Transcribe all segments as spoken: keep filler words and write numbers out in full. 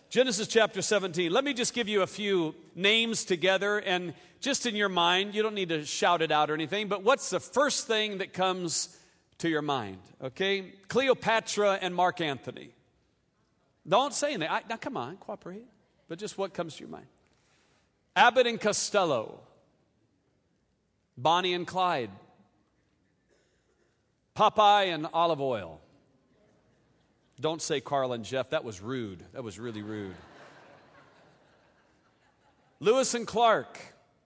Genesis chapter seventeen. Let me just give you a few names together, and just in your mind, you don't need to shout it out or anything, but what's the first thing that comes to your mind? Okay? Cleopatra and Mark Antony. Don't say anything. I, now, come on, cooperate. But just what comes to your mind? Abbott and Costello. Bonnie and Clyde. Popeye and Olive Oil. Don't say Carl and Jeff. That was rude. That was really rude. Lewis and Clark.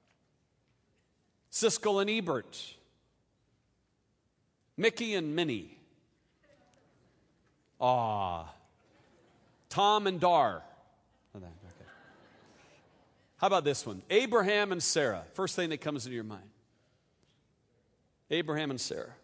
Siskel and Ebert. Mickey and Minnie. Ah. Tom and Dar. Okay. How about this one? Abraham and Sarah. First thing that comes into your mind. Abraham and Sarah.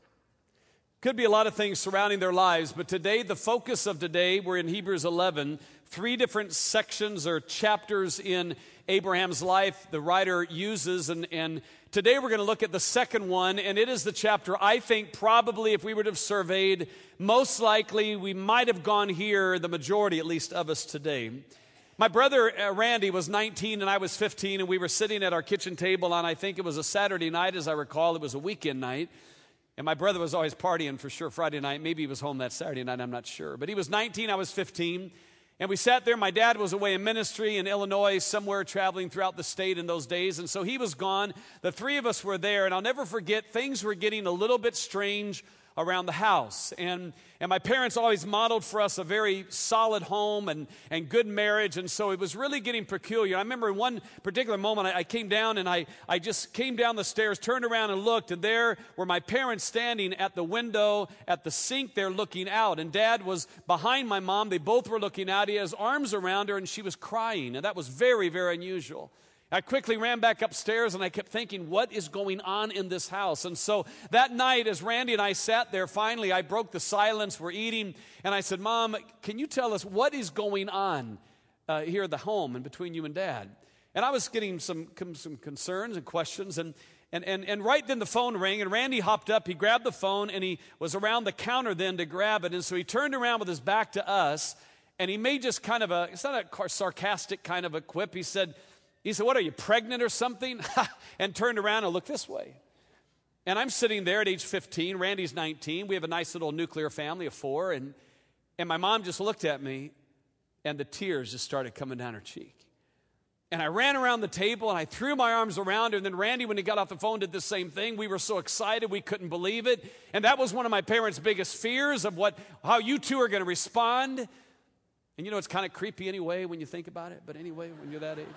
Could be a lot of things surrounding their lives, but today, the focus of today, we're in Hebrews eleven, three different sections or chapters in Abraham's life the writer uses, and, and today we're going to look at the second one, and it is the chapter I think probably if we would have surveyed, most likely we might have gone here, the majority at least of us today. My brother uh, Randy was nineteen and I was fifteen, and we were sitting at our kitchen table on, I think it was a Saturday night, as I recall, it was a weekend night. And my brother was always partying for sure Friday night. Maybe he was home that Saturday night, I'm not sure. But he was nineteen, I was fifteen. And we sat there. My dad was away in ministry in Illinois, somewhere traveling throughout the state in those days. And so he was gone. The three of us were there. And I'll never forget, things were getting a little bit strange around the house. And, and my parents always modeled for us a very solid home and, and good marriage. And so it was really getting peculiar. I remember in one particular moment, I, I came down and I, I just came down the stairs, turned around and looked. And there were my parents standing at the window, at the sink there looking out. And Dad was behind my mom. They both were looking out. He had his arms around her and she was crying. And that was very, very unusual. I quickly ran back upstairs and I kept thinking, what is going on in this house? And so that night, as Randy and I sat there, finally I broke the silence. We're eating, and I said, Mom, can you tell us what is going on uh, here at the home and between you and Dad? And I was getting some, some concerns and questions, and, and, and, and right then the phone rang, and Randy hopped up. He grabbed the phone, and he was around the counter then to grab it. And so he turned around with his back to us, and he made just kind of a, it's not a sarcastic kind of a quip. He said, He said, what, are you pregnant or something? And turned around and looked this way. And I'm sitting there at age fifteen. Randy's nineteen. We have a nice little nuclear family of four. And, and my mom just looked at me, and the tears just started coming down her cheek. And I ran around the table, and I threw my arms around her. And then Randy, when he got off the phone, did the same thing. We were so excited, we couldn't believe it. And that was one of my parents' biggest fears of what, how you two are going to respond. And you know, it's kind of creepy anyway when you think about it. But anyway, when you're that age.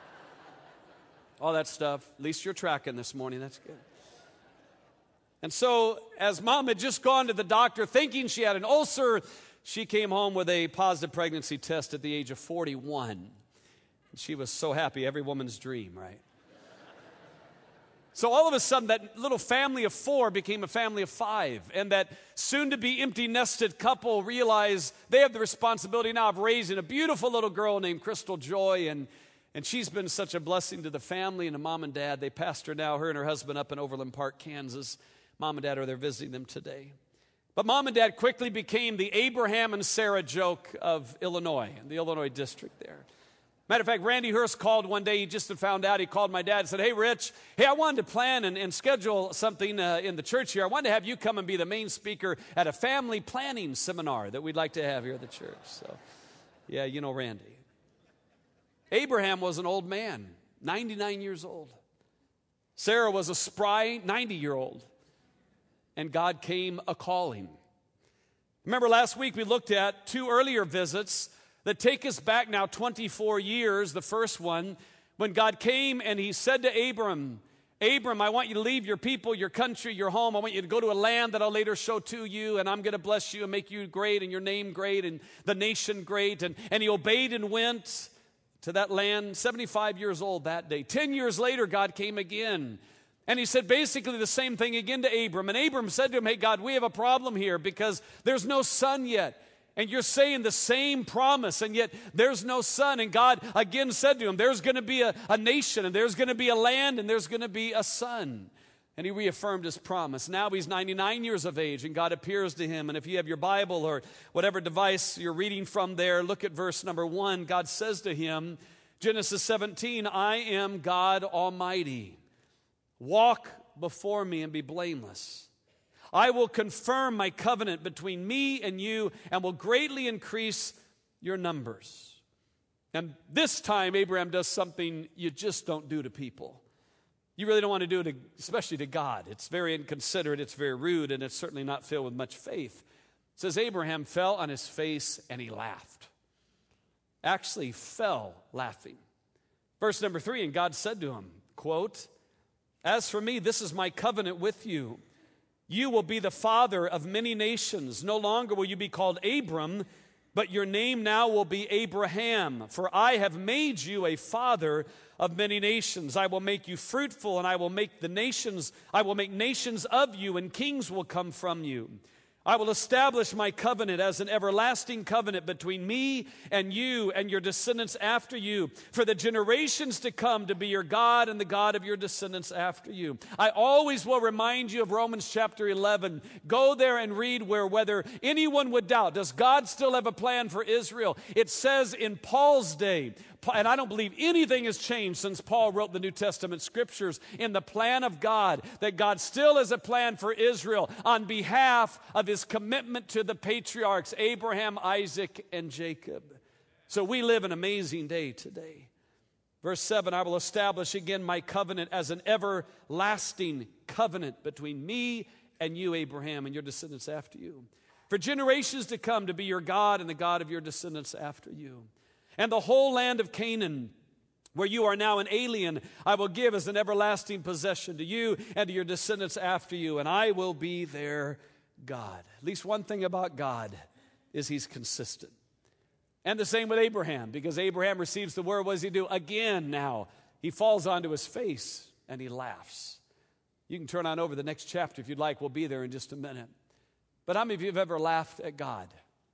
All that stuff. At least you're tracking this morning. That's good. And so, as Mom had just gone to the doctor thinking she had an ulcer, she came home with a positive pregnancy test at the age of forty-one. And she was so happy, every woman's dream, right? So all of a sudden, that little family of four became a family of five. And that soon-to-be empty-nested couple realized they have the responsibility now of raising a beautiful little girl named Crystal Joy. And And she's been such a blessing to the family and to Mom and Dad. They pastor now, her and her husband, up in Overland Park, Kansas. Mom and Dad are there visiting them today. But Mom and Dad quickly became the Abraham and Sarah joke of Illinois, the Illinois district there. Matter of fact, Randy Hurst called one day. He just found out. He called my dad and said, hey, Rich, hey, I wanted to plan and, and schedule something uh, in the church here. I wanted to have you come and be the main speaker at a family planning seminar that we'd like to have here at the church. So, yeah, you know Randy. Abraham was an old man, ninety-nine years old. Sarah was a spry ninety-year-old. And God came a-calling. Remember last week we looked at two earlier visits that take us back now twenty-four years. The first one, when God came and he said to Abram, Abram, I want you to leave your people, your country, your home. I want you to go to a land that I'll later show to you, and I'm going to bless you and make you great and your name great and the nation great. And, and he obeyed and went to that land, seventy-five years old that day. Ten years later, God came again. And he said basically the same thing again to Abram. And Abram said to him, hey, God, we have a problem here because there's no son yet. And you're saying the same promise, and yet there's no son. And God again said to him, there's going to be a, a nation, and there's going to be a land, and there's going to be a son. And he reaffirmed his promise. Now he's ninety-nine years of age, and God appears to him. And if you have your Bible or whatever device you're reading from there, look at verse number one. God says to him, Genesis seventeen, I am God Almighty. Walk before me and be blameless. I will confirm my covenant between me and you and will greatly increase your numbers. And this time, Abraham does something you just don't do to people. You really don't want to do it, especially to God. It's very inconsiderate, it's very rude, and it's certainly not filled with much faith. It says Abraham fell on his face and he laughed. Actually fell laughing. Verse number three, and God said to him, quote, as for me, this is my covenant with you. You will be the father of many nations. No longer will you be called Abram, but your name now will be Abraham, for I have made you a father of many nations. I will make you fruitful, and I will make the nations, I will make nations of you, and kings will come from you. I will establish my covenant as an everlasting covenant between me and you and your descendants after you, for the generations to come to be your God and the God of your descendants after you. I always will remind you of Romans chapter eleven. Go there and read where whether anyone would doubt, does God still have a plan for Israel? It says in Paul's day, and I don't believe anything has changed since Paul wrote the New Testament scriptures, in the plan of God, that God still has a plan for Israel on behalf of his commitment to the patriarchs, Abraham, Isaac, and Jacob. So we live an amazing day today. Verse seven, I will establish again my covenant as an everlasting covenant between me and you, Abraham, and your descendants after you, for generations to come to be your God and the God of your descendants after you. And the whole land of Canaan, where you are now an alien, I will give as an everlasting possession to you and to your descendants after you, and I will be their God. At least one thing about God is he's consistent. And the same with Abraham, because Abraham receives the word. What does he do? Again now, he falls onto his face and he laughs. You can turn on over the next chapter if you'd like. We'll be there in just a minute. But how many of you have ever laughed at God?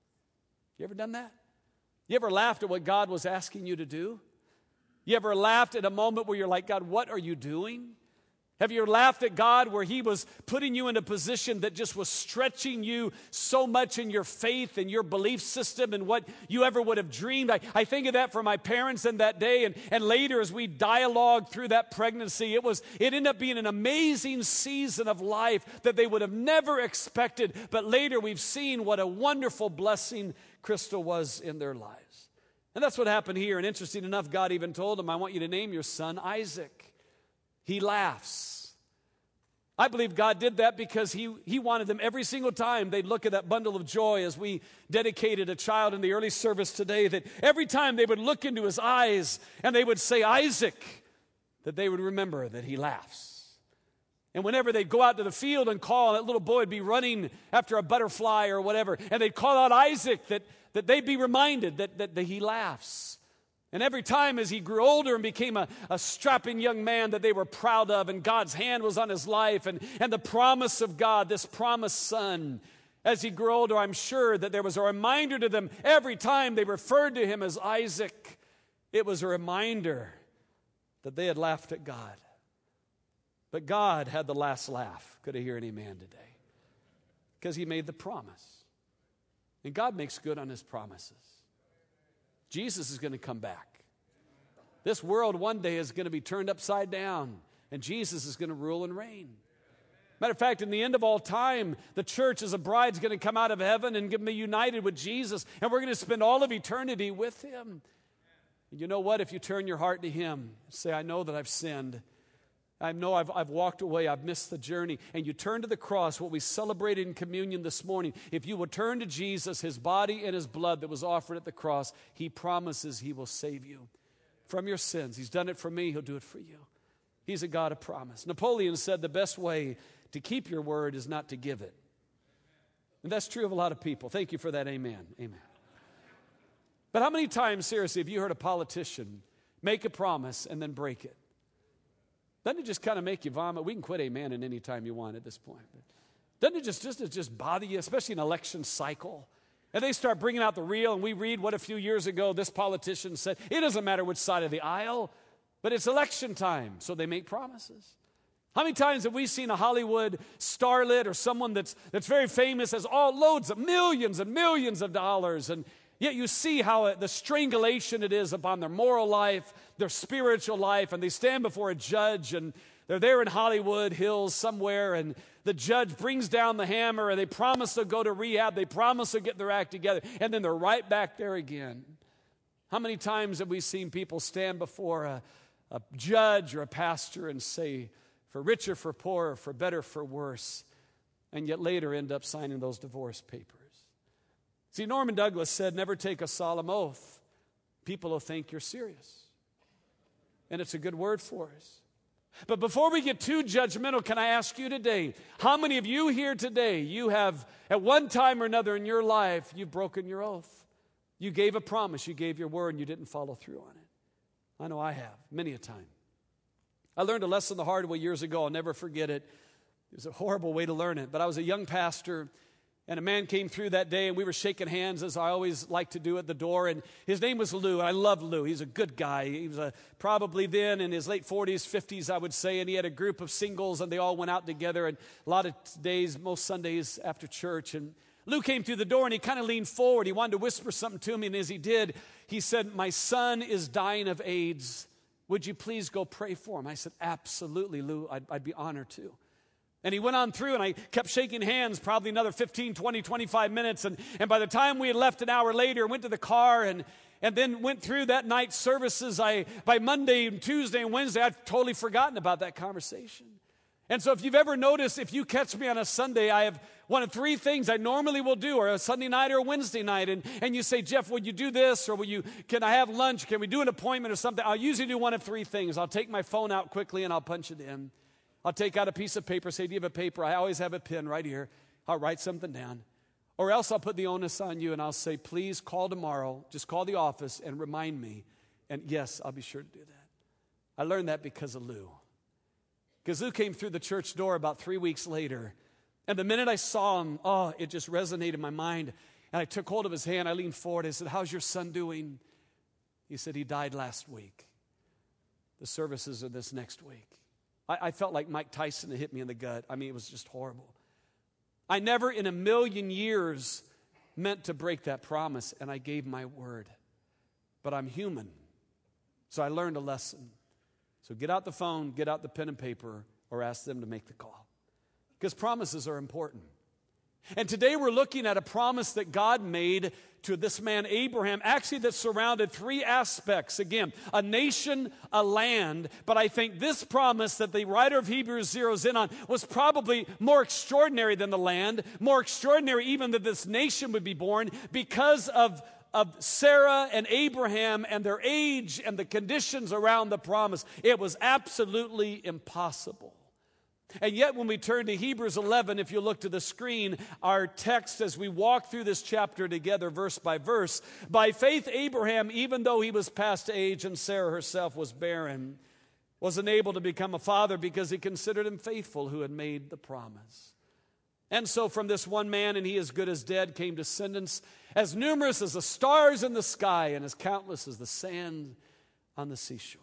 You ever done that? You ever laughed at what God was asking you to do? You ever laughed at a moment where you're like, God, what are you doing? Have you ever laughed at God where he was putting you in a position that just was stretching you so much in your faith and your belief system and what you ever would have dreamed? I, I think of that for my parents in that day, and, and later as we dialogued through that pregnancy, it was it ended up being an amazing season of life that they would have never expected. But later we've seen what a wonderful blessing Crystal was in their lives. And that's what happened here. And interesting enough, God even told him, I want you to name your son Isaac. He laughs. I believe God did that because he, he wanted them every single time they'd look at that bundle of joy as we dedicated a child in the early service today, that every time they would look into his eyes and they would say Isaac, that they would remember that he laughs. And whenever they'd go out to the field and call, that little boy would be running after a butterfly or whatever, and they'd call out Isaac, that, that they'd be reminded that, that, that he laughs. And every time as he grew older and became a, a strapping young man that they were proud of, and God's hand was on his life, and, and the promise of God, this promised son, as he grew older, I'm sure that there was a reminder to them every time they referred to him as Isaac. It was a reminder that they had laughed at God. But God had the last laugh. Could I hear an amen today? Because he made the promise. And God makes good on his promises. Jesus is going to come back. This world one day is going to be turned upside down, and Jesus is going to rule and reign. Matter of fact, in the end of all time, the church as a bride is going to come out of heaven and be united with Jesus, and we're going to spend all of eternity with him. And you know what? If you turn your heart to him, say, I know that I've sinned. I know I've, I've walked away. I've missed the journey. And you turn to the cross, what we celebrated in communion this morning. If you will turn to Jesus, his body and his blood that was offered at the cross, he promises he will save you from your sins. He's done it for me. He'll do it for you. He's a God of promise. Napoleon said the best way to keep your word is not to give it. And that's true of a lot of people. Thank you for that. Amen. Amen. But how many times, seriously, have you heard a politician make a promise and then break it? Doesn't it just kind of make you vomit? We can quit amen at any time you want at this point. But doesn't it just, just, it just bother you, especially in an election cycle? And they start bringing out the real, and we read what a few years ago this politician said. It doesn't matter which side of the aisle, but it's election time, so they make promises. How many times have we seen a Hollywood starlet or someone that's, that's very famous, has all loads of millions and millions of dollars, and yet you see how it, the strangulation it is upon their moral life, their spiritual life, and they stand before a judge, and they're there in Hollywood Hills somewhere, and the judge brings down the hammer, and they promise to go to rehab, they promise to get their act together, and then they're right back there again. How many times have we seen people stand before a, a judge or a pastor and say, for richer, for poorer, for better, for worse, and yet later end up signing those divorce papers? See, Norman Douglas said, never take a solemn oath. People will think you're serious. And it's a good word for us. But before we get too judgmental, can I ask you today, how many of you here today, you have at one time or another in your life, you've broken your oath? You gave a promise, you gave your word, and you didn't follow through on it. I know I have, many a time. I learned a lesson the hard way years ago. I'll never forget it. It was a horrible way to learn it. But I was a young pastor, and a man came through that day, and we were shaking hands, as I always like to do at the door. And his name was Lou. I love Lou. He's a good guy. He was a, probably then in his late forties, fifties, I would say. And he had a group of singles, and they all went out together. And a lot of days, most Sundays after church. And Lou came through the door, and he kind of leaned forward. He wanted to whisper something to me. And as he did, he said, my son is dying of AIDS. Would you please go pray for him? I said, absolutely, Lou. I'd, I'd be honored to. And he went on through, and I kept shaking hands probably another fifteen, twenty, twenty-five minutes. And, and by the time we had left an hour later, went to the car and, and then went through that night's services, I by Monday and Tuesday and Wednesday, I'd totally forgotten about that conversation. And so if you've ever noticed, if you catch me on a Sunday, I have one of three things I normally will do, or a Sunday night or a Wednesday night. And, and you say, Jeff, would you do this? Or will you, can I have lunch? Can we do an appointment or something? I'll usually do one of three things. I'll take my phone out quickly and I'll punch it in. I'll take out a piece of paper, say, do you have a paper? I always have a pen right here. I'll write something down. Or else I'll put the onus on you and I'll say, please call tomorrow. Just call the office and remind me. And yes, I'll be sure to do that. I learned that because of Lou. Because Lou came through the church door about three weeks later. And the minute I saw him, oh, it just resonated in my mind. And I took hold of his hand. I leaned forward. I said, how's your son doing? He said, he died last week. The services are this next week. I, I felt like Mike Tyson had hit me in the gut. I mean, it was just horrible. I never in a million years meant to break that promise, and I gave my word. But I'm human. So I learned a lesson. So get out the phone, get out the pen and paper, or ask them to make the call. Because promises are important. And today we're looking at a promise that God made to this man Abraham, actually that surrounded three aspects. Again, a nation, a land. But I think this promise that the writer of Hebrews zeroes in on was probably more extraordinary than the land, more extraordinary even that this nation would be born because of of Sarah and Abraham and their age and the conditions around the promise. It was absolutely impossible. And yet when we turn to Hebrews eleven, if you look to the screen, our text as we walk through this chapter together verse by verse, by faith Abraham, even though he was past age and Sarah herself was barren, was unable to become a father because he considered him faithful who had made the promise. And so from this one man, and he as good as dead, came descendants as numerous as the stars in the sky and as countless as the sand on the seashore.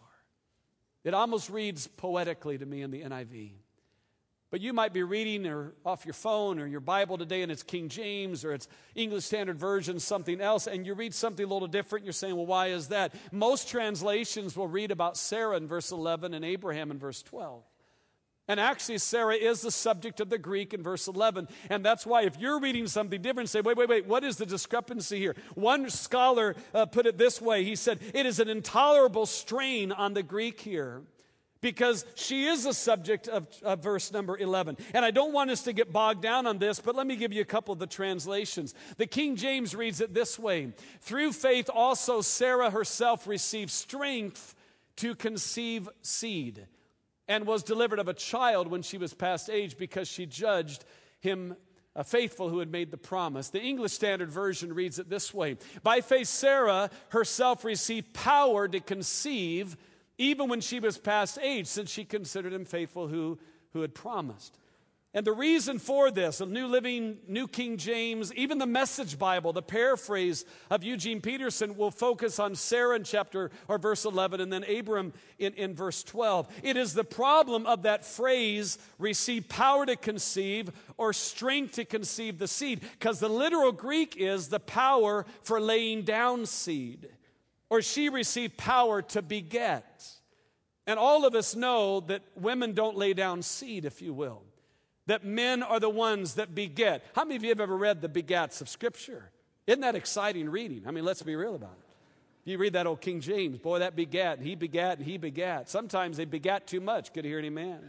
It almost reads poetically to me in the N I V. But you might be reading or off your phone or your Bible today and it's King James or it's English Standard Version, something else, and you read something a little different. You're saying, well, why is that? Most translations will read about Sarah in verse eleven and Abraham in verse twelve. And actually, Sarah is the subject of the Greek in verse eleven. And that's why if you're reading something different, say, wait, wait, wait, what is the discrepancy here? One scholar uh, put it this way. He said, it is an intolerable strain on the Greek here because she is the subject of, of verse number eleven. And I don't want us to get bogged down on this, but let me give you a couple of the translations. The King James reads it this way. Through faith also Sarah herself received strength to conceive seed, and was delivered of a child when she was past age because she judged him uh, faithful who had made the promise. The English Standard Version reads it this way. By faith, Sarah herself received power to conceive even when she was past age, since she considered him faithful who, who had promised. And the reason for this, the New Living, New King James, even the Message Bible, the paraphrase of Eugene Peterson will focus on Sarah in chapter or verse eleven and then Abram in, in verse twelve. It is the problem of that phrase, receive power to conceive or strength to conceive the seed, because the literal Greek is the power for laying down seed, or she received power to beget. And all of us know that women don't lay down seed, if you will. That men are the ones that beget. How many of you have ever read the begats of Scripture? Isn't that exciting reading? I mean, let's be real about it. You read that old King James, boy, that begat, and he begat, and he begat. Sometimes they begat too much. Could you hear any man?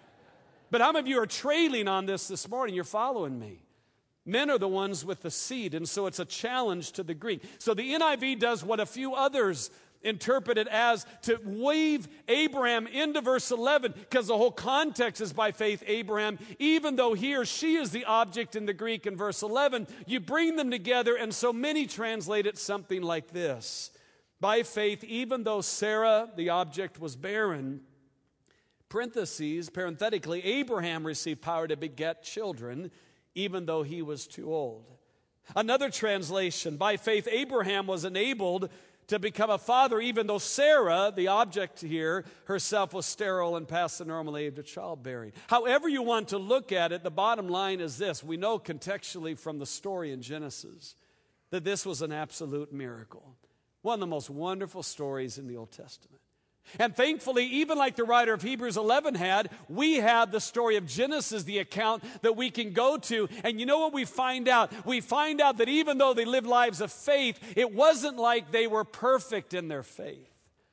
But how many of you are trailing on this this morning? You're following me. Men are the ones with the seed, and so it's a challenge to the Greek. So the N I V does what a few others interpret it as, to weave Abraham into verse eleven, because the whole context is by faith Abraham. Even though he or she is the object in the Greek in verse eleven, you bring them together, and so many translate it something like this. By faith, even though Sarah, the object, was barren, parentheses, parenthetically, Abraham received power to beget children, even though he was too old. Another translation, by faith, Abraham was enabled to become a father, even though Sarah, the object here, herself was sterile and past the normal age of childbearing. However you want to look at it, the bottom line is this. We know contextually from the story in Genesis that this was an absolute miracle. One of the most wonderful stories in the Old Testament. And thankfully, even like the writer of Hebrews eleven had, we have the story of Genesis, the account that we can go to. And you know what we find out? We find out that even though they lived lives of faith, it wasn't like they were perfect in their faith.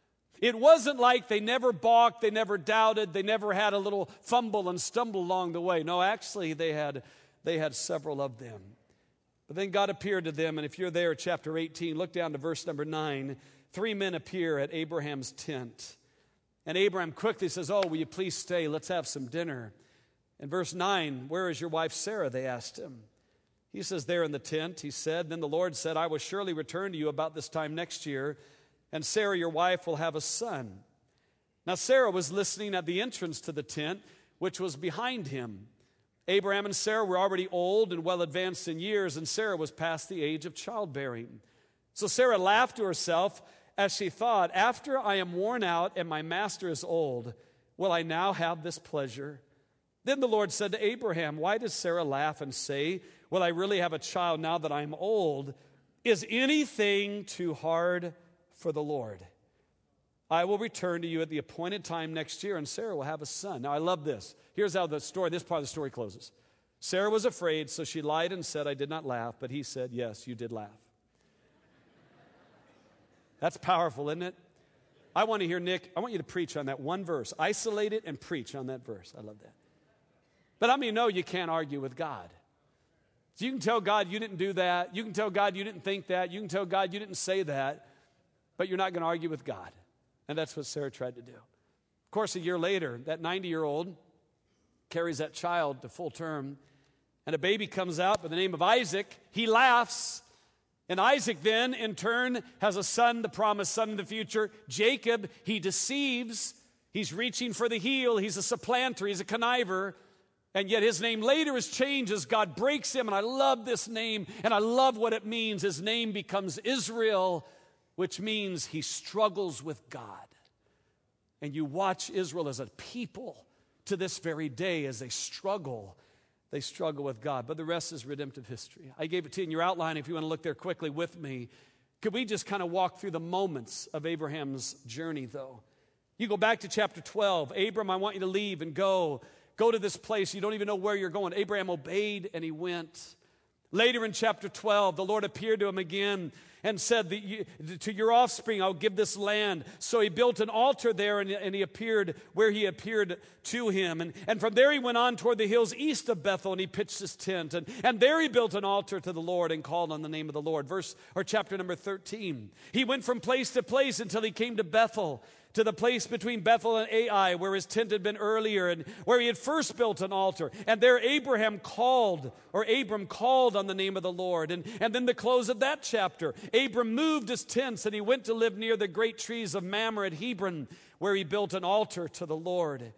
It wasn't like they never balked, they never doubted, they never had a little fumble and stumble along the way. No, actually, they had, they had several of them. But then God appeared to them, and if you're there, chapter eighteen, look down to verse number nine. Three men appear at Abraham's tent. And Abraham quickly says, oh, will you please stay? Let's have some dinner. In verse nine, where is your wife Sarah? They asked him. He says, there in the tent, he said. Then the Lord said, I will surely return to you about this time next year, and Sarah, your wife, will have a son. Now Sarah was listening at the entrance to the tent, which was behind him. Abraham and Sarah were already old and well advanced in years, and Sarah was past the age of childbearing. So Sarah laughed to herself as she thought, after I am worn out and my master is old, will I now have this pleasure? Then the Lord said to Abraham, why does Sarah laugh and say, will I really have a child now that I'm old? Is anything too hard for the Lord? I will return to you at the appointed time next year, and Sarah will have a son. Now I love this. Here's how the story, this part of the story closes. Sarah was afraid, so she lied and said, I did not laugh, but he said, yes, you did laugh. That's powerful, isn't it? I want to hear, Nick, I want you to preach on that one verse. Isolate it and preach on that verse. I love that. But I mean, no, you can't argue with God. So you can tell God you didn't do that. You can tell God you didn't think that. You can tell God you didn't say that. But you're not going to argue with God. And that's what Sarah tried to do. Of course, a year later, that ninety-year-old carries that child to full term. And a baby comes out by the name of Isaac. He laughs. And Isaac then, in turn, has a son, the promised son in the future. Jacob, he deceives. He's reaching for the heel. He's a supplanter. He's a conniver. And yet his name later is changed as God breaks him. And I love this name, and I love what it means. His name becomes Israel, which means he struggles with God. And you watch Israel as a people to this very day as they struggle. They struggle with God. But the rest is redemptive history. I gave it to you in your outline if you want to look there quickly with me. Could we just kind of walk through the moments of Abraham's journey, though? You go back to chapter twelve. Abram, I want you to leave and go. Go to this place. You don't even know where you're going. Abraham obeyed and he went. Later in chapter twelve, the Lord appeared to him again and said, that you, to your offspring, I'll give this land. So he built an altar there, and, and he appeared where he appeared to him. And, and from there he went on toward the hills east of Bethel, and he pitched his tent. And, and there he built an altar to the Lord and called on the name of the Lord. Verse or chapter number thirteen. He went from place to place until he came to Bethel, to the place between Bethel and Ai, where his tent had been earlier, and where he had first built an altar. And there Abraham called, or Abram called on the name of the Lord. And, and then the close of that chapter, Abram moved his tents, and he went to live near the great trees of Mamre at Hebron, where he built an altar to the Lord.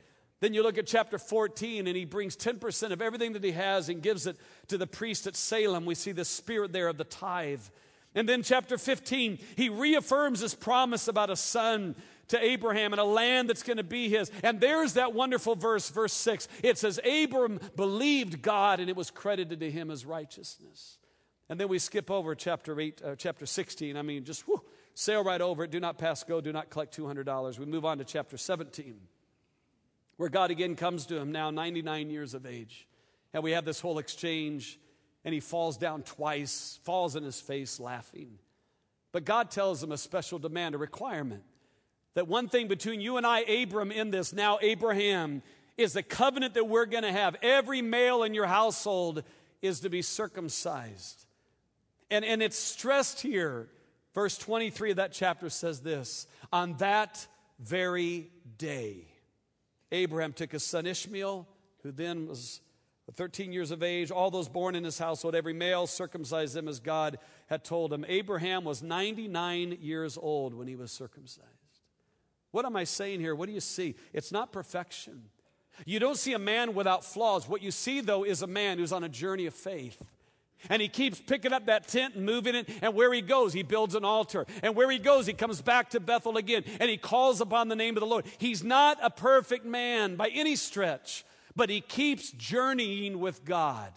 Then you look at chapter fourteen, and he brings ten percent of everything that he has and gives it to the priest at Salem. We see the spirit there of the tithe. And then chapter fifteen, he reaffirms his promise about a son to Abraham and a land that's going to be his. And there's that wonderful verse, verse six. It says, Abram believed God, and it was credited to him as righteousness. And then we skip over chapter eight, uh, chapter sixteen. I mean, just whew, sail right over it. Do not pass go. Do not collect two hundred dollars. We move on to chapter seventeen, where God again comes to him now ninety-nine years of age. And we have this whole exchange, and he falls down twice, falls in his face laughing. But God tells him a special demand, a requirement, that one thing between you and I, Abram, in this, now Abraham, is the covenant that we're going to have. Every male in your household is to be circumcised. And, and it's stressed here. Verse twenty-three of that chapter says this, on that very day, Abraham took his son Ishmael, who then was thirteen years of age, all those born in his household, every male circumcised them as God had told him. Abraham was ninety-nine years old when he was circumcised. What am I saying here? What do you see? It's not perfection. You don't see a man without flaws. What you see, though, is a man who's on a journey of faith. And he keeps picking up that tent and moving it. And where he goes, he builds an altar. And where he goes, he comes back to Bethel again. And he calls upon the name of the Lord. He's not a perfect man by any stretch, but he keeps journeying with God.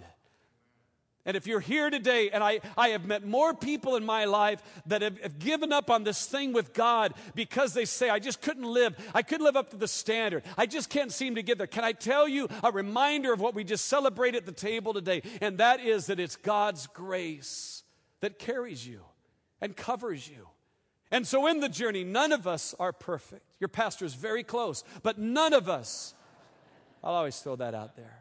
And if you're here today, and I, I have met more people in my life that have, have given up on this thing with God because they say, I just couldn't live. I couldn't live up to the standard. I just can't seem to get there. Can I tell you a reminder of what we just celebrated at the table today? And that is that it's God's grace that carries you and covers you. And so in the journey, none of us are perfect. Your pastor is very close, but none of us. I'll always throw that out there.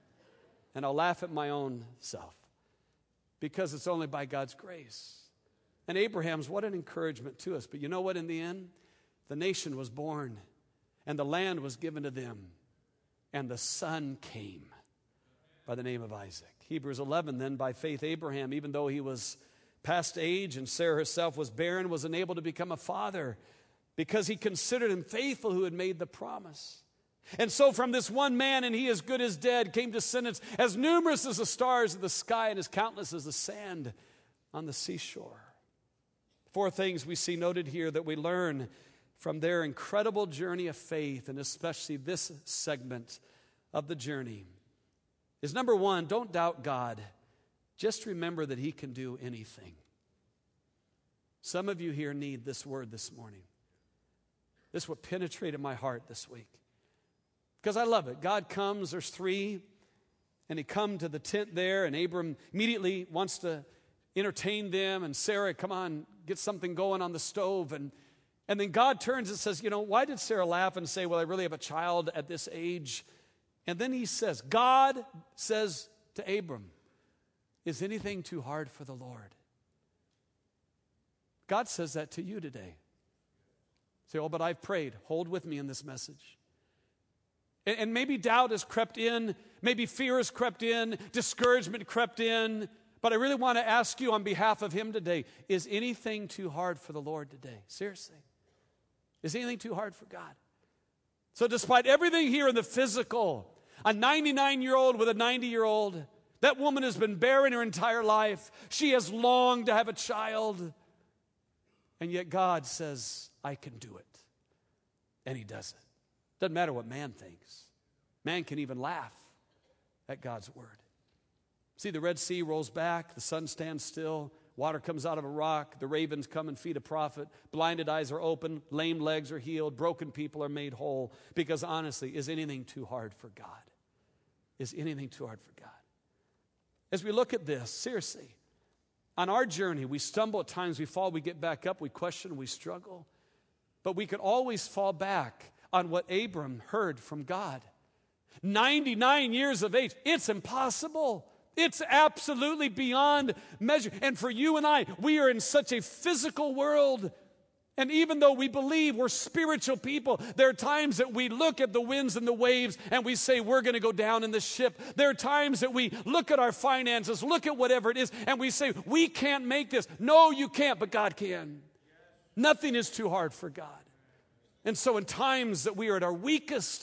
And I'll laugh at my own self. Because it's only by God's grace. And Abraham's, what an encouragement to us. But you know what, in the end? The nation was born, and the land was given to them, and the son came by the name of Isaac. Hebrews eleven, then, by faith Abraham, even though he was past age and Sarah herself was barren, was enabled to become a father because he considered him faithful who had made the promise. And so from this one man, and he as good as dead, came descendants as numerous as the stars of the sky and as countless as the sand on the seashore. Four things we see noted here that we learn from their incredible journey of faith, and especially this segment of the journey, is number one, don't doubt God. Just remember that he can do anything. Some of you here need this word this morning. This is what penetrated my heart this week. Because I love it. God comes, there's three, and he come to the tent there, and Abram immediately wants to entertain them, and Sarah, come on, get something going on the stove. And, and then God turns and says, you know, why did Sarah laugh and say, well, I really have a child at this age? And then he says, God says to Abram, is anything too hard for the Lord? God says that to you today. Say, oh, but I've prayed. Hold with me in this message. And maybe doubt has crept in, maybe fear has crept in, discouragement crept in. But I really want to ask you on behalf of him today, is anything too hard for the Lord today? Seriously. Is anything too hard for God? So despite everything here in the physical, a ninety-nine-year-old with a ninety-year-old, that woman has been barren her entire life. She has longed to have a child. And yet God says, I can do it. And he does it. Doesn't matter what man thinks. Man can even laugh at God's word. See, the Red Sea rolls back, the sun stands still, water comes out of a rock, the ravens come and feed a prophet, blinded eyes are open, lame legs are healed, broken people are made whole. Because honestly, is anything too hard for God? Is anything too hard for God? As we look at this, seriously, on our journey, we stumble at times, we fall, we get back up, we question, we struggle. But we can always fall back on what Abram heard from God. ninety-nine years of age. It's impossible. It's absolutely beyond measure. And for you and I, we are in such a physical world. And even though we believe we're spiritual people, there are times that we look at the winds and the waves and we say we're going to go down in the ship. There are times that we look at our finances, look at whatever it is, and we say we can't make this. No, you can't, but God can. Nothing is too hard for God. And so in times that we are at our weakest,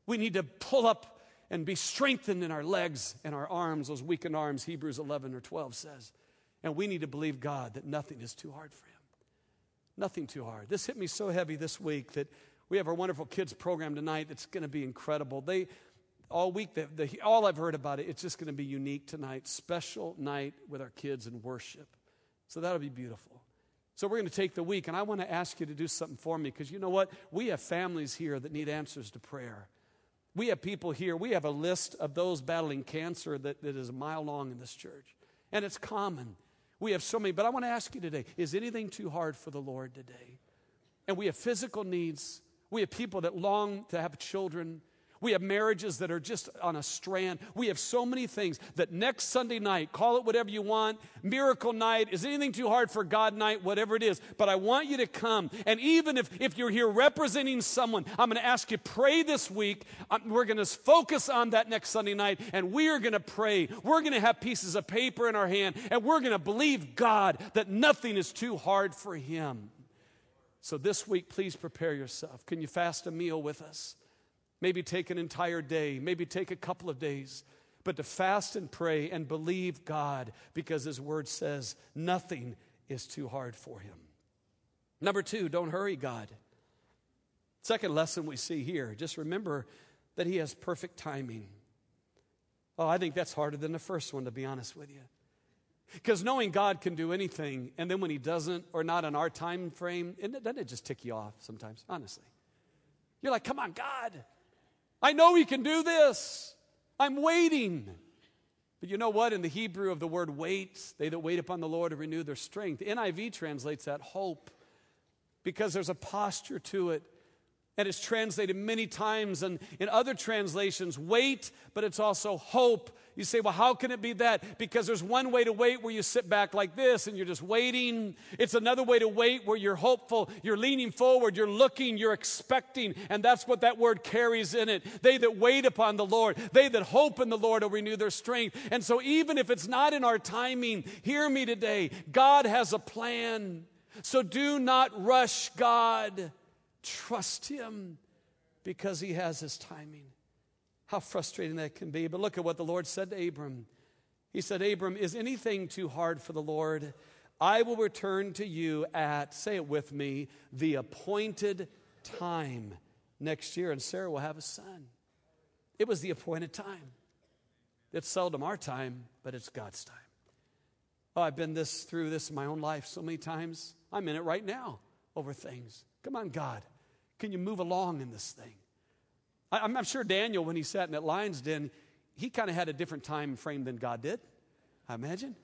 We need to pull up and be strengthened in our legs and our arms, those weakened arms, Hebrews eleven or twelve says. And we need to believe God that nothing is too hard for him. Nothing too hard. This hit me so heavy this week that we have our wonderful kids program tonight that's going to be incredible. They all week, the, the, all I've heard about it, it's just going to be unique tonight. Special night with our kids in worship. So that'll be beautiful. So we're going to take the week, and I want to ask you to do something for me, because you know what? We have families here that need answers to prayer. We have people here. We have a list of those battling cancer that, that is a mile long in this church. And it's common. We have so many. But I want to ask you today, is anything too hard for the Lord today? And we have physical needs. We have people that long to have children. We have marriages that are just on a strand. We have so many things that next Sunday night, call it whatever you want, miracle night, is anything too hard for God night, whatever it is. But I want you to come. And even if, if you're here representing someone, I'm going to ask you, pray this week. Um, we're going to focus on that next Sunday night, and we are going to pray. We're going to have pieces of paper in our hand, and we're going to believe God that nothing is too hard for him. So this week, please prepare yourself. Can you fast a meal with us? Maybe take an entire day, maybe take a couple of days, but to fast and pray and believe God, because his word says nothing is too hard for him. Number two, don't hurry God. Second lesson we see here, just remember that he has perfect timing. Oh, I think that's harder than the first one, to be honest with you. Because knowing God can do anything, and then when he doesn't, or not in our time frame, doesn't it just tick you off sometimes, honestly? You're like, come on, God. I know he can do this. I'm waiting. But you know what? In the Hebrew of the word wait, they that wait upon the Lord to renew their strength. The N I V translates that hope, because there's a posture to it. And it's translated many times, and in other translations, wait, but it's also hope. You say, well, how can it be that? Because there's one way to wait where you sit back like this and you're just waiting. It's another way to wait where you're hopeful, you're leaning forward, you're looking, you're expecting, and that's what that word carries in it. They that wait upon the Lord, they that hope in the Lord will renew their strength. And so even if it's not in our timing, hear me today, God has a plan. So do not rush God. Trust him, because he has his timing. How frustrating that can be. But look at what the Lord said to Abram. He said, Abram, is anything too hard for the Lord? I will return to you at, say it with me, the appointed time next year, and Sarah will have a son. It was the appointed time. It's seldom our time, but it's God's time. Oh, I've been this through this in my own life so many times. I'm in it right now over things. Come on, God. Can you move along in this thing? I, I'm, I'm sure Daniel, when he sat in that lion's den, he kind of had a different time frame than God did, I imagine.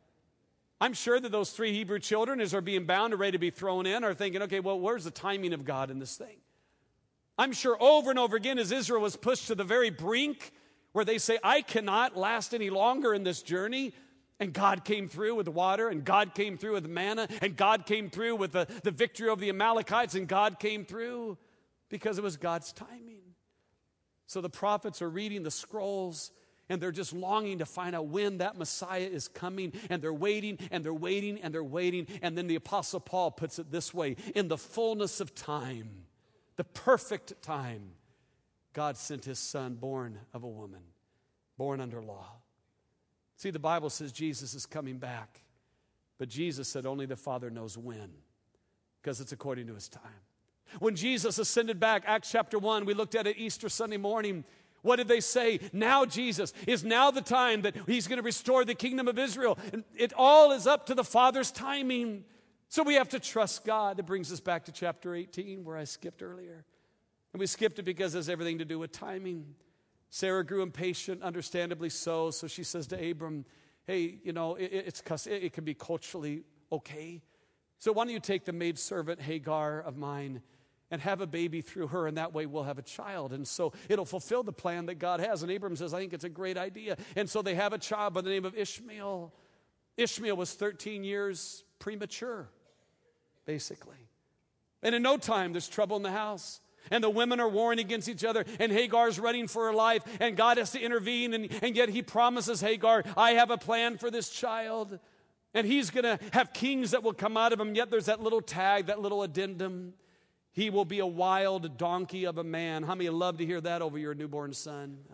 I'm sure that those three Hebrew children, as they're being bound and ready to be thrown in, are thinking, okay, well, where's the timing of God in this thing? I'm sure over and over again, as Israel was pushed to the very brink, where they say, I cannot last any longer in this journey. And God came through with the water, and God came through with the manna, and God came through with the, the victory over the Amalekites, and God came through because it was God's timing. So the prophets are reading the scrolls, and they're just longing to find out when that Messiah is coming, and they're waiting, and they're waiting, and they're waiting. And then the Apostle Paul puts it this way, in the fullness of time, the perfect time, God sent his son, born of a woman, born under law. See, the Bible says Jesus is coming back, but Jesus said only the Father knows when, because it's according to his time. When Jesus ascended back, Acts chapter one, we looked at it Easter Sunday morning. What did they say? Now Jesus is now the time that he's going to restore the kingdom of Israel. And it all is up to the Father's timing. So we have to trust God. It brings us back to chapter eighteen, where I skipped earlier. And we skipped it because it has everything to do with timing. Sarah grew impatient, understandably so. So she says to Abram, hey, you know, it, it's it, it can be culturally okay. So why don't you take the maidservant Hagar of mine and have a baby through her, and that way we'll have a child. And so it'll fulfill the plan that God has. And Abram says, I think it's a great idea. And so they have a child by the name of Ishmael. Ishmael was thirteen years premature, basically. And in no time, there's trouble in the house. And the women are warring against each other, and Hagar's running for her life, and God has to intervene, and, and yet he promises Hagar, I have a plan for this child, and he's going to have kings that will come out of him. Yet there's that little tag, that little addendum. He will be a wild donkey of a man. How many love to hear that over your newborn son? Uh,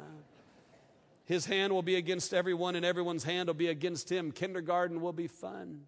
his hand will be against everyone, and everyone's hand will be against him. Kindergarten will be fun.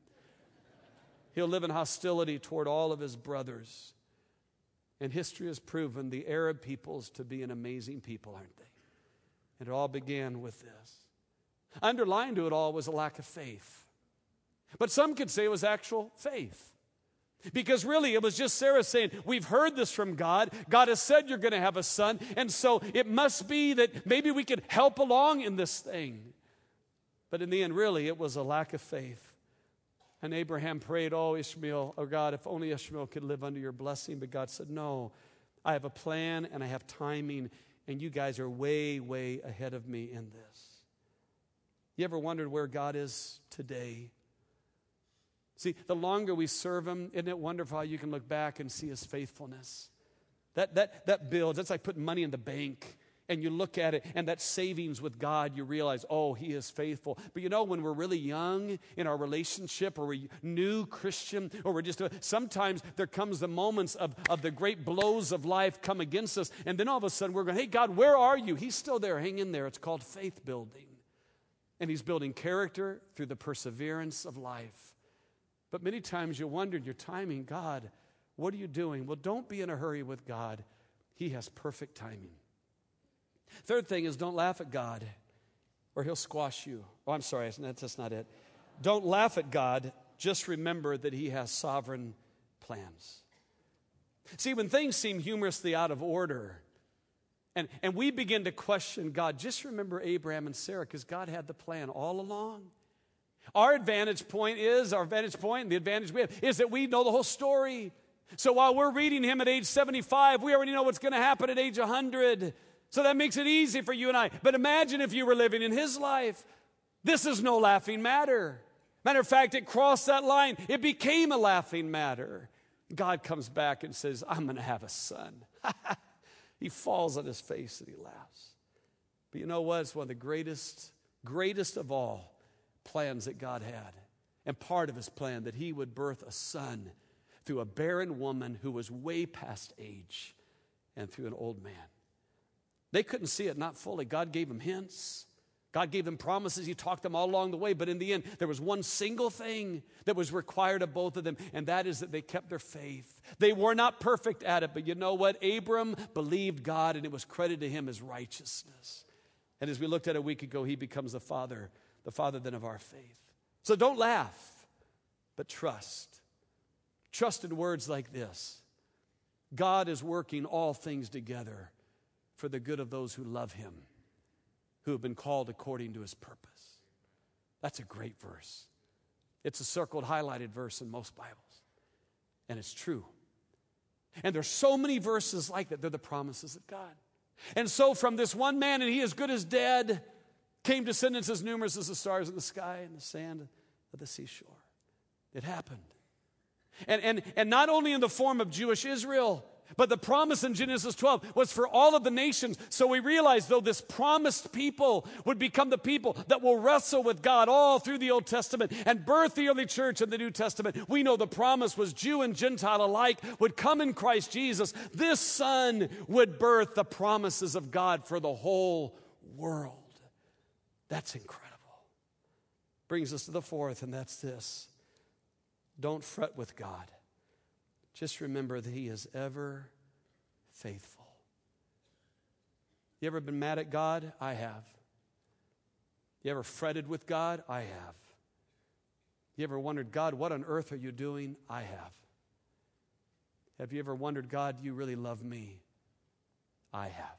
He'll live in hostility toward all of his brothers. And history has proven the Arab peoples to be an amazing people, aren't they? And it all began with this. Underlying to it all was a lack of faith. But some could say it was actual faith. Because really, it was just Sarah saying, we've heard this from God. God has said you're going to have a son. And so it must be that maybe we could help along in this thing. But in the end, really, it was a lack of faith. And Abraham prayed, oh, Ishmael, oh God, if only Ishmael could live under your blessing. But God said, no, I have a plan and I have timing. And you guys are way, way ahead of me in this. You ever wondered where God is today? See, the longer we serve him, isn't it wonderful how you can look back and see his faithfulness? That, that, that builds. That's like putting money in the bank. And you look at it, and that savings with God, you realize, oh, he is faithful. But you know, when we're really young in our relationship, or we're new Christian, or we're just, sometimes there comes the moments of, of the great blows of life come against us. And then all of a sudden we're going, hey, God, where are you? He's still there. Hang in there. It's called faith building. And he's building character through the perseverance of life. But many times you wondered your timing, God, what are you doing? Well, don't be in a hurry with God. He has perfect timing. Third thing is don't laugh at God or he'll squash you. Oh, I'm sorry, that's not it. Don't laugh at God. Just remember that he has sovereign plans. See, when things seem humorously out of order and, and we begin to question God, just remember Abraham and Sarah because God had the plan all along. Our advantage point is, our vantage point, and the advantage we have, is that we know the whole story. So while we're reading him at age seventy-five, we already know what's going to happen at age one hundred. So that makes it easy for you and I. But imagine if you were living in his life. This is no laughing matter. Matter of fact, it crossed that line. It became a laughing matter. God comes back and says, I'm going to have a son. He falls on his face and he laughs. But you know what? It's one of the greatest, greatest of all plans that God had. And part of his plan that he would birth a son through a barren woman who was way past age and through an old man. They couldn't see it, not fully. God gave them hints. God gave them promises. He talked them all along the way. But in the end, there was one single thing that was required of both of them, and that is that they kept their faith. They were not perfect at it, but you know what? Abram believed God, and it was credited to him as righteousness. And as we looked at a week ago, he becomes the father, the father then of our faith. So don't laugh, but trust. Trust in words like this. God is working all things together for the good of those who love him, who have been called according to his purpose. That's a great verse. It's a circled, highlighted verse in most Bibles. And it's true. And there's so many verses like that. They're the promises of God. And so from this one man, and he as good as dead, came descendants as numerous as the stars in the sky and the sand of the seashore. It happened. And, and, and not only in the form of Jewish Israel, but the promise in Genesis twelve was for all of the nations. So we realize, though, this promised people would become the people that will wrestle with God all through the Old Testament and birth the early church in the New Testament. We know the promise was Jew and Gentile alike would come in Christ Jesus. This Son would birth the promises of God for the whole world. That's incredible. Brings us to the fourth, and that's this. Don't fret with God. Just remember that he is ever faithful. You ever been mad at God? I have. You ever fretted with God? I have. You ever wondered, God, what on earth are you doing? I have. Have you ever wondered, God, do you really love me? I have.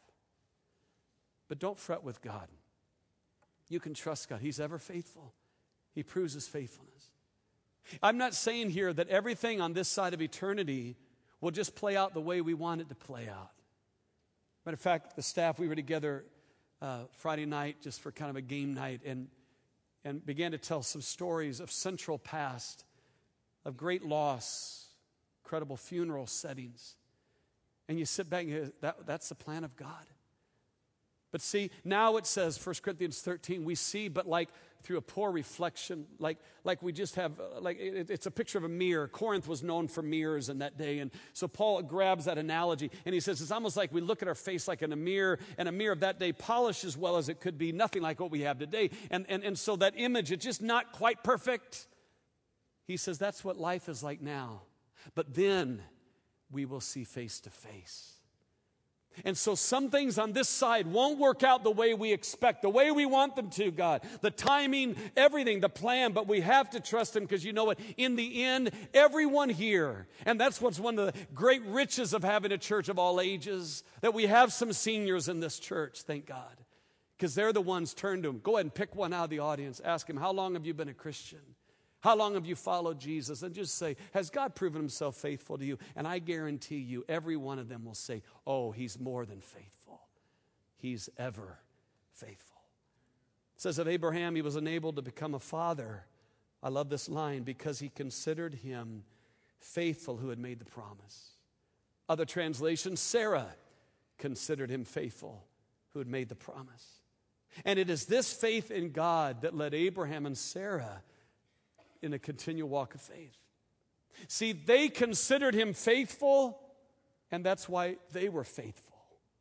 But don't fret with God. You can trust God. He's ever faithful. He proves his faithfulness. I'm not saying here that everything on this side of eternity will just play out the way we want it to play out. Matter of fact, the staff, we were together uh, Friday night just for kind of a game night and, and began to tell some stories of central past, of great loss, incredible funeral settings. And you sit back and you, that, that's the plan of God. But see, now it says, First Corinthians thirteen, we see, but like through a poor reflection, like, like we just have, uh, like it, it's a picture of a mirror. Corinth was known for mirrors in that day. And so Paul grabs that analogy and he says, it's almost like we look at our face like in a mirror, and a mirror of that day, polished as well as it could be, nothing like what we have today. And, and, and so that image, it's just not quite perfect. He says that's what life is like now. But then we will see face to face. And so some things on this side won't work out the way we expect, the way we want them to, God. The timing, everything, the plan, but we have to trust Him because you know what? In the end, everyone here, and that's what's one of the great riches of having a church of all ages, that we have some seniors in this church, thank God, because they're the ones turned to Him. Go ahead and pick one out of the audience. Ask him, how long have you been a Christian? How long have you followed Jesus? And just say, has God proven Himself faithful to you? And I guarantee you, every one of them will say, oh, He's more than faithful. He's ever faithful. It says of Abraham, he was enabled to become a father. I love this line, because he considered him faithful who had made the promise. Other translations, Sarah considered him faithful who had made the promise. And it is this faith in God that led Abraham and Sarah in a continual walk of faith. See, they considered him faithful, and that's why they were faithful.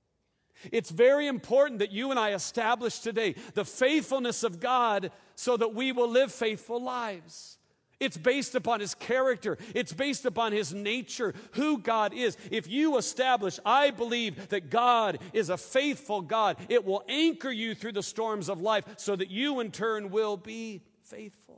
It's very important that you and I establish today the faithfulness of God so that we will live faithful lives. It's based upon His character. It's based upon His nature, who God is. If you establish, I believe that God is a faithful God, it will anchor you through the storms of life so that you in turn will be faithful.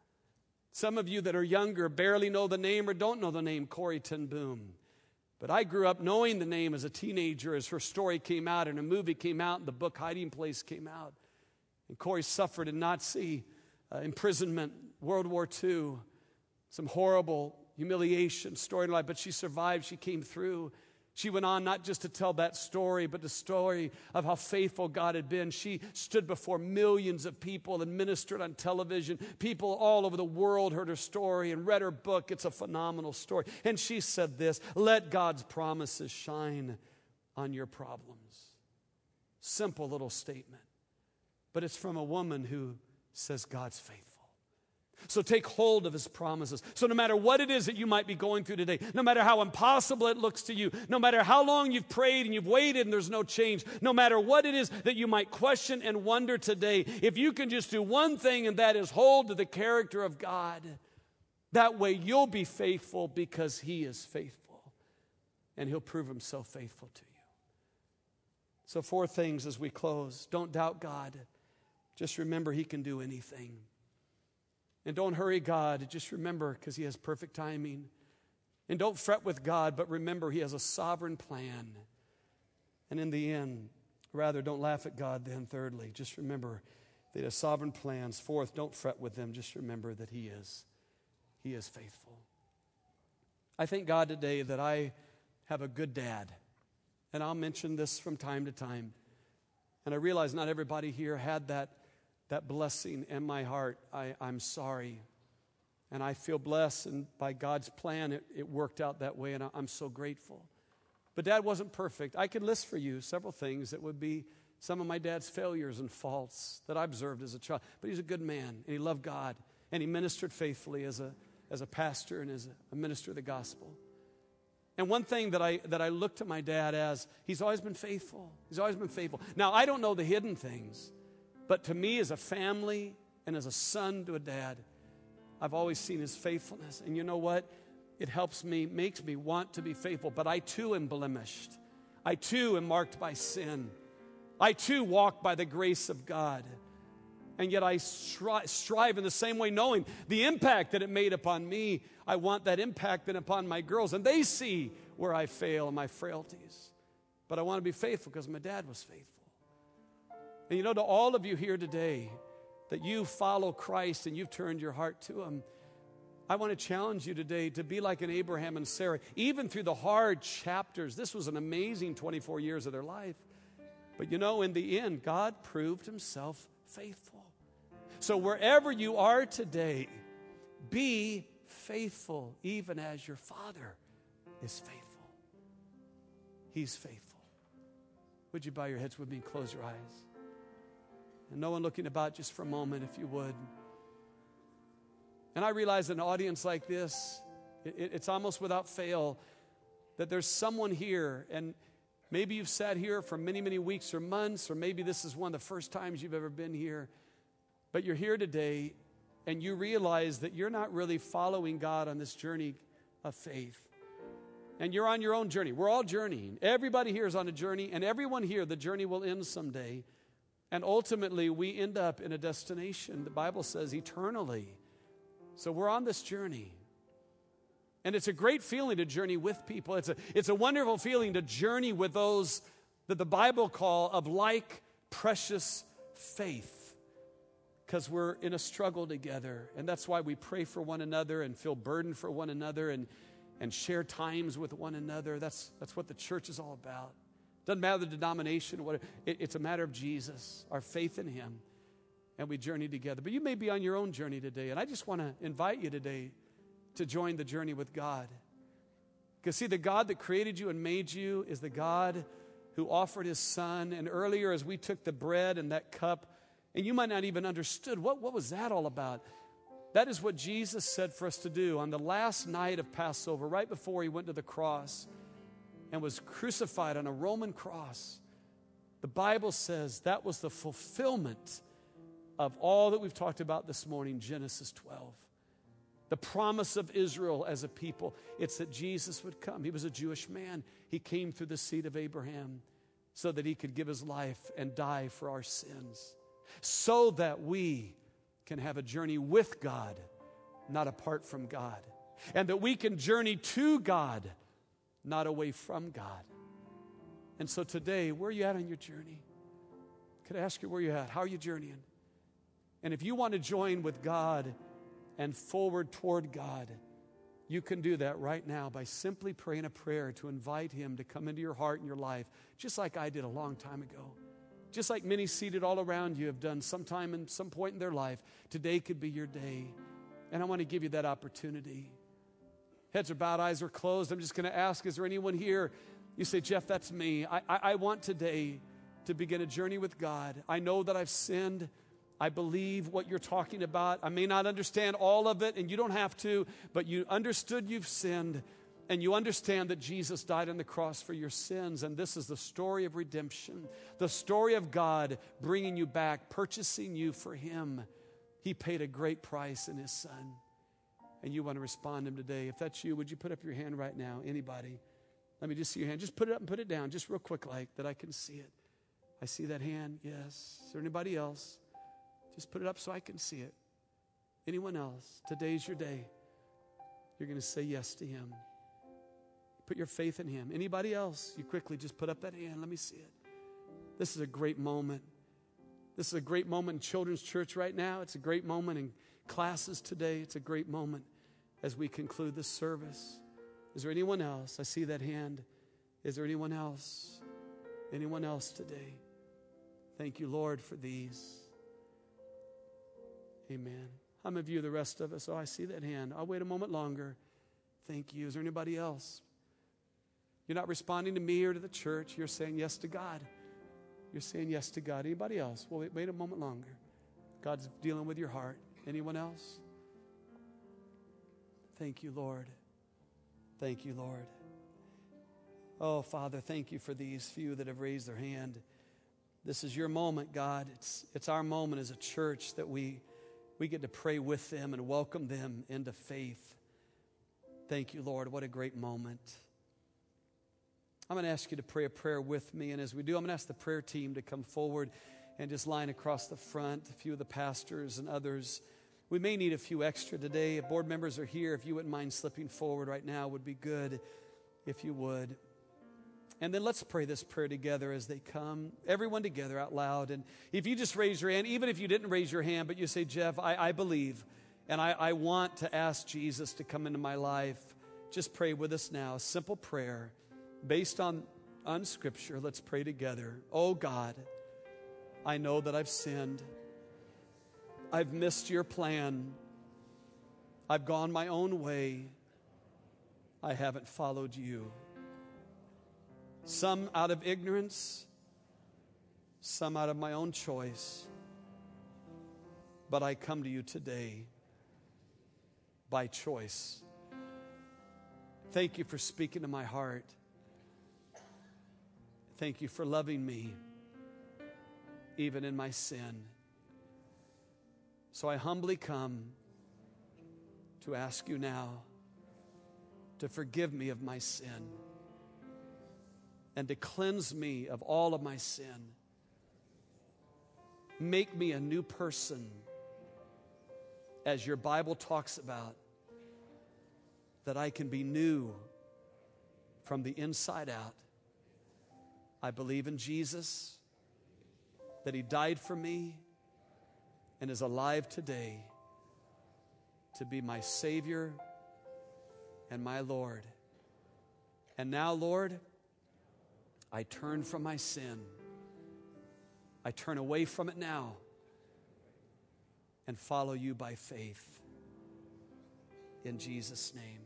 Some of you that are younger barely know the name or don't know the name Corrie ten Boom. But I grew up knowing the name as a teenager as her story came out and a movie came out and the book Hiding Place came out. And Corrie suffered in Nazi uh, imprisonment, World War Two, some horrible humiliation, story in life, but she survived, she came through. She went on not just to tell that story, but the story of how faithful God had been. She stood before millions of people and ministered on television. People all over the world heard her story and read her book. It's a phenomenal story. And she said this, let God's promises shine on your problems. Simple little statement. But it's from a woman who says God's faithful. So take hold of His promises. So no matter what it is that you might be going through today, no matter how impossible it looks to you, no matter how long you've prayed and you've waited and there's no change, no matter what it is that you might question and wonder today, if you can just do one thing, and that is hold to the character of God, that way you'll be faithful because He is faithful, and He'll prove Himself faithful to you. So four things as we close. Don't doubt God. Just remember He can do anything. And don't hurry God, just remember, because He has perfect timing. And don't fret with God, but remember He has a sovereign plan. And in the end, rather, don't laugh at God then. Thirdly, just remember that He has sovereign plans. Fourth, don't fret with them, just remember that He is, He is faithful. I thank God today that I have a good dad. And I'll mention this from time to time. And I realize not everybody here had that That blessing in my heart. I, I'm sorry. And I feel blessed, and by God's plan, it, it worked out that way, and I, I'm so grateful. But Dad wasn't perfect. I could list for you several things that would be some of my dad's failures and faults that I observed as a child. But he's a good man, and he loved God, and he ministered faithfully as a, as a pastor and as a minister of the gospel. And one thing that I, that I look to my dad as, he's always been faithful. He's always been faithful. Now, I don't know the hidden things. But to me, as a family and as a son to a dad, I've always seen His faithfulness. And you know what? It helps me, makes me want to be faithful. But I too am blemished. I too am marked by sin. I too walk by the grace of God. And yet I stri- strive in the same way, knowing the impact that it made upon me. I want that impact then upon my girls. And they see where I fail and my frailties. But I want to be faithful because my dad was faithful. And you know, to all of you here today, that you follow Christ and you've turned your heart to Him, I want to challenge you today to be like an Abraham and Sarah. Even through the hard chapters, this was an amazing twenty-four years of their life. But you know, in the end, God proved Himself faithful. So wherever you are today, be faithful, even as your Father is faithful. He's faithful. Would you bow your heads with me and close your eyes? And no one looking about, just for a moment, if you would. And I realize in an audience like this, it, it's almost without fail that there's someone here, and maybe you've sat here for many, many weeks or months, or maybe this is one of the first times you've ever been here, but you're here today, and you realize that you're not really following God on this journey of faith. And you're on your own journey. We're all journeying. Everybody here is on a journey, and everyone here, the journey will end someday. And ultimately, we end up in a destination, the Bible says, eternally. So we're on this journey. And it's a great feeling to journey with people. It's a, it's a wonderful feeling to journey with those that the Bible call of like precious faith. Because we're in a struggle together. And that's why we pray for one another and feel burdened for one another and, and share times with one another. That's, that's what the church is all about. Doesn't matter the denomination. What it, it's a matter of Jesus, our faith in Him. And we journey together. But you may be on your own journey today. And I just want to invite you today to join the journey with God. Because see, the God that created you and made you is the God who offered His Son. And earlier as we took the bread and that cup, and you might not even understood, what, what was that all about? That is what Jesus said for us to do on the last night of Passover, right before He went to the cross and was crucified on a Roman cross. The Bible says that was the fulfillment of all that we've talked about this morning, Genesis twelve. The promise of Israel as a people, it's that Jesus would come. He was a Jewish man. He came through the seed of Abraham so that He could give His life and die for our sins, so that we can have a journey with God, not apart from God, and that we can journey to God, not away from God. And so today, where are you at on your journey? Could I ask you where you're at? How are you journeying? And if you want to join with God and forward toward God, you can do that right now by simply praying a prayer to invite Him to come into your heart and your life, just like I did a long time ago. Just like many seated all around you have done sometime in some point in their life. Today could be your day. And I want to give you that opportunity. Heads are bowed, eyes are closed. I'm just going to ask, is there anyone here? You say, Jeff, that's me. I, I, I want today to begin a journey with God. I know that I've sinned. I believe what you're talking about. I may not understand all of it, and you don't have to, but you understood you've sinned, and you understand that Jesus died on the cross for your sins, and this is the story of redemption, the story of God bringing you back, purchasing you for Him. He paid a great price in His Son, and you want to respond to Him today. If that's you, would you put up your hand right now? Anybody? Let me just see your hand. Just put it up and put it down, just real quick like that I can see it. I see that hand, yes. Is there anybody else? Just put it up so I can see it. Anyone else? Today's your day. You're going to say yes to Him. Put your faith in Him. Anybody else? You quickly just put up that hand. Let me see it. This is a great moment. This is a great moment in children's church right now. It's a great moment in classes today. It's a great moment as we conclude this service. Is there anyone else? I see that hand. Is there anyone else? Anyone else today? Thank you, Lord, for these. Amen. How many of you, the rest of us? Oh, I see that hand. I'll wait a moment longer. Thank you. Is there anybody else? You're not responding to me or to the church. You're saying yes to God. You're saying yes to God. Anybody else? Well, wait, wait a moment longer. God's dealing with your heart. Anyone else? Thank you, Lord. Thank you, Lord. Oh, Father, thank you for these few that have raised their hand. This is your moment, God. It's, it's our moment as a church that we, we get to pray with them and welcome them into faith. Thank you, Lord. What a great moment. I'm going to ask you to pray a prayer with me. And as we do, I'm going to ask the prayer team to come forward and just line across the front, a few of the pastors and others. We may need a few extra today. If board members are here, if you wouldn't mind slipping forward right now, would be good if you would. And then let's pray this prayer together as they come. Everyone together out loud. And if you just raise your hand, even if you didn't raise your hand, but you say, Jeff, I, I believe, and I, I want to ask Jesus to come into my life, just pray with us now. A simple prayer based on, on Scripture. Let's pray together. Oh God, I know that I've sinned. I've missed your plan. I've gone my own way. I haven't followed you. Some out of ignorance, some out of my own choice. But I come to you today by choice. Thank you for speaking to my heart. Thank you for loving me, even in my sin. So I humbly come to ask you now to forgive me of my sin and to cleanse me of all of my sin. Make me a new person, as your Bible talks about, that I can be new from the inside out. I believe in Jesus, that He died for me and is alive today to be my Savior and my Lord. And now, Lord, I turn from my sin. I turn away from it now and follow you by faith. In Jesus' name,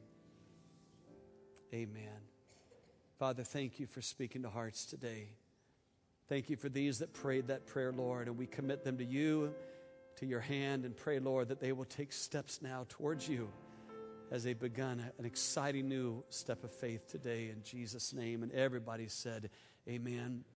amen. Father, thank you for speaking to hearts today. Thank you for these that prayed that prayer, Lord, and we commit them to you, to your hand, and pray, Lord, that they will take steps now towards you as they've begun an exciting new step of faith today in Jesus' name. And everybody said, amen.